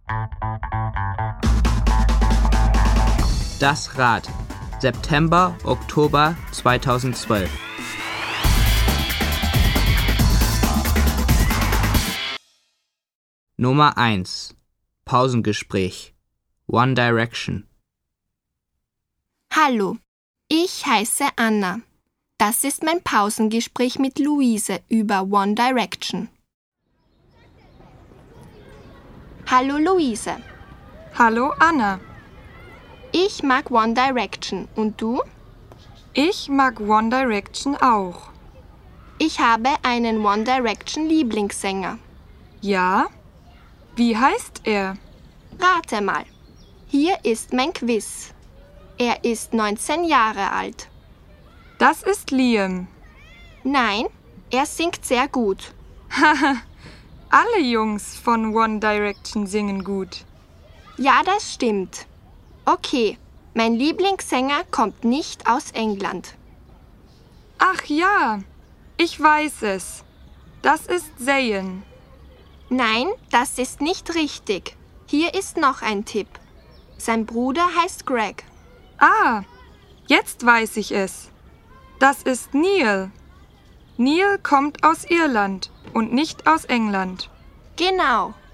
Das Rad. September, Oktober 2012. Nummer 1. Pausengespräch. One Direction. Hallo, ich heiße Anna. Das ist mein Pausengespräch mit Luise über One Direction. Hallo Luise. Hallo Anna. Ich mag One Direction. Und du? Ich mag One Direction auch. Ich habe einen One Direction Lieblingssänger. Ja? Wie heißt er? Rate mal. Hier ist mein Quiz. Er ist 19 Jahre alt. Das ist Liam. Nein, er singt sehr gut. Haha, alle Jungs von One Direction singen gut. Ja, das stimmt. Okay, mein Lieblingssänger kommt nicht aus England. Ach ja, ich weiß es. Das ist Zayn. Nein, das ist nicht richtig. Hier ist noch ein Tipp. Sein Bruder heißt Greg. Ah, jetzt weiß ich es. Das ist Neil. Neil kommt aus Irland und nicht aus England. Genau.